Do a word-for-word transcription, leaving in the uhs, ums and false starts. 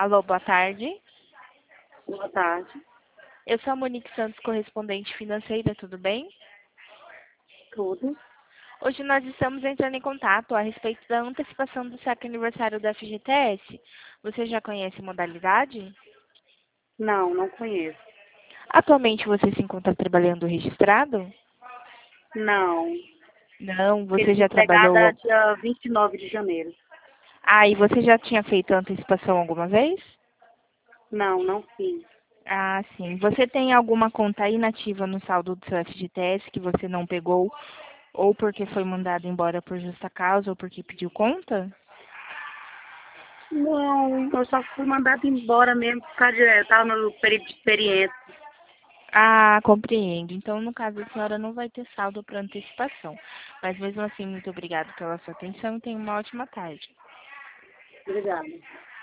Alô, boa tarde. Boa tarde. Eu sou a Monique Santos, correspondente financeira, tudo bem? Tudo? Hoje nós estamos entrando em contato a respeito da antecipação do saque aniversário da F G T S. Você já conhece a modalidade? Não, não conheço. Atualmente você se encontra trabalhando registrado? Não. Não, Fiquei você já desempregada trabalhou... dia vinte e nove de janeiro. Ah, e você já tinha feito a antecipação alguma vez? Não, não fiz. Ah, sim. Você tem alguma conta inativa no saldo do seu F G T S que você não pegou, ou porque foi mandado embora por justa causa, ou porque pediu conta? Não, eu só fui mandada embora mesmo por causa de... Eu tava no período de experiência. Ah, compreendo. Então, no caso, a senhora não vai ter saldo para antecipação. Mas mesmo assim, muito obrigada pela sua atenção e tenha uma ótima tarde. Obrigada.